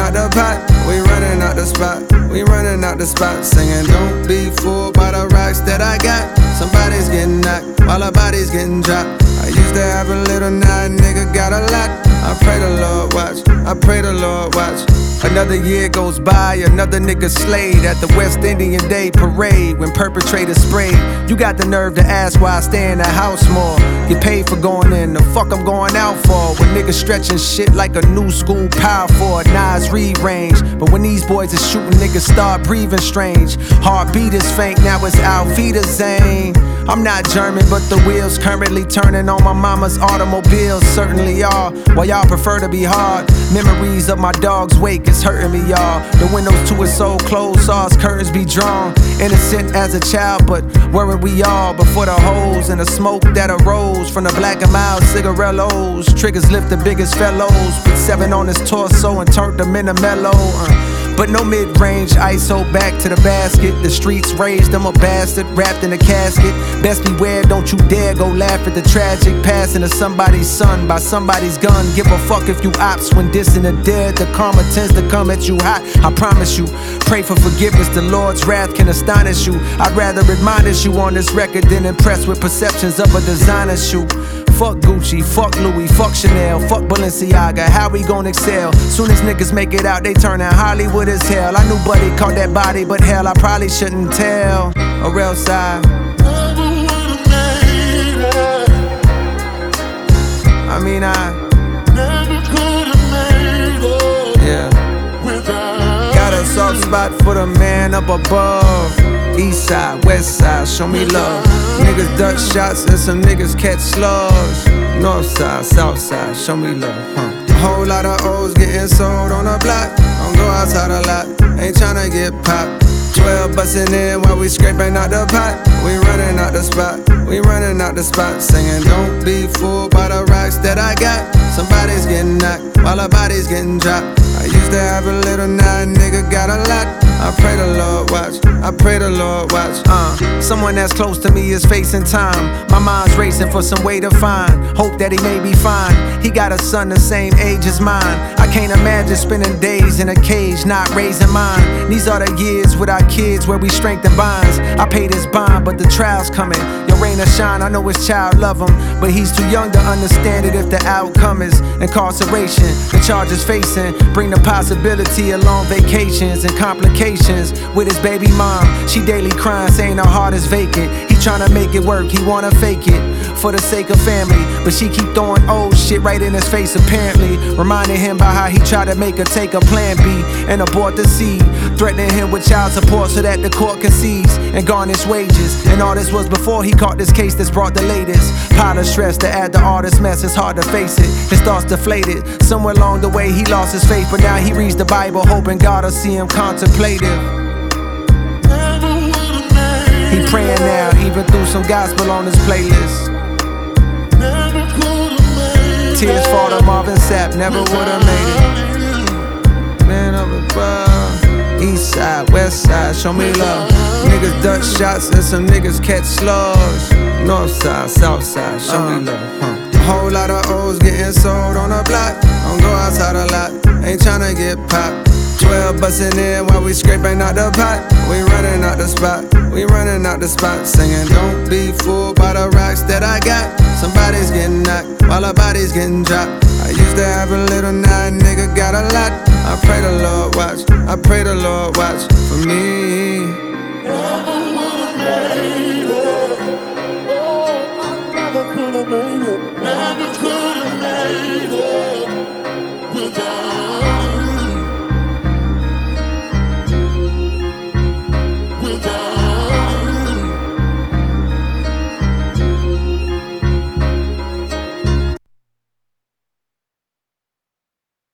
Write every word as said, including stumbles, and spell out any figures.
out the pot. We running out the spot. We running out the spot. Singing, don't be fooled by the rocks that I got. Somebody's getting knocked while our body's getting dropped. I used to have a little, now a nigga got a lot. I pray the Lord watch. I pray the Lord watch. Another year goes by, another nigga slayed at the West Indian Day Parade when perpetrators sprayed. You got the nerve to ask why I stay in the house more. Get paid for going in, the fuck I'm going out for. When niggas stretching shit like a new school power forward, Nas Reed range. But when these boys are shooting, niggas start breathing strange. Heartbeat is faint, now it's Auf Wiedersehen. I'm not German, but the wheels currently turning on my mama's automobile certainly are. While y'all prefer to be hard, memories of my dog's wake is hurting me, y'all. The windows to his soul closed, saw his curtains be drawn. Innocent as a child, but weren't we all? Before the hoes and the smoke that arose from the black and mild cigarillos. Triggers lift the biggest fellows, put seven on his torso and turned them into mellow. Uh. But no mid-range, I S O back to the basket. The streets raised, I'm a bastard, wrapped in a casket. Best beware, don't you dare go laugh at the tragic passing of somebody's son by somebody's gun. Give a fuck if you ops when dissing the dead. The karma tends to come at you hot, I promise you. Pray for forgiveness, the Lord's wrath can astonish you. I'd rather admonish you on this record than impressed with perceptions of a designer shoe. Fuck Gucci, fuck Louis, fuck Chanel, fuck Balenciaga, how we gon' excel? Soon as niggas make it out, they turn out Hollywood as hell. I knew Buddy caught that body, but hell, I probably shouldn't tell. Or else I I mean I Never could've made it. Yeah Without got a soft spot for the man up above. East side, west side, show me love. Niggas duck shots and some niggas catch slugs. North side, south side, show me love, huh? A whole lot of O's getting sold on the block. Don't go outside a lot, ain't tryna get popped. Twelve bustin' in while we scraping out the pot. We running out the spot, we running out the spot. Singing, don't be fooled by the rocks that I got. Somebody's getting knocked while our body's getting dropped. I used to have a little, now a nigga got a lot. I pray the Lord watch, I pray the Lord watch. Uh, someone that's close to me is facing time. My mind's racing for some way to find hope that he may be fine. He got a son the same age as mine. I can't imagine spending days in a cage not raising mine. These are the years with our kids where we strengthen bonds. I paid his bond, but the trial's coming. Your rain or shine, I know his child love him, but he's too young to understand it if the outcome is incarceration. The charges facing bring the possibility of long vacations and complications with his baby mom. She daily crying, saying her heart is vacant. He tryna make it work, he wanna fake it for the sake of family, but she keep throwing old shit right in his face apparently. Reminding him about how he tried to make her take a plan B and abort the seed. Threatening him with child support so that the court can seize and garnish wages. And all this was before he caught this case that's brought the latest pile of stress to add to all this mess. It's hard to face it, his thoughts deflated. Somewhere along the way he lost his faith, but now he reads the Bible hoping God will see him contemplative. He praying now, even through some gospel on his playlist. Tears fall to Marvin Sapp, never would've made it. Man up above, east side, west side, show me love. Niggas duck shots and some niggas catch slugs. North side, south side, show uh, me love, huh? A whole lot of O's getting sold on the block. Don't go outside a lot, ain't tryna get popped. Twelve bustin' in while we scraping out the pot. We running out the spot, we running out the spot. Singing, don't be fooled by the rocks that I got. Somebody's getting knocked while our body's getting dropped. I used to have a little, now a nigga got a lot. I pray the Lord watch, I pray the Lord watch for me.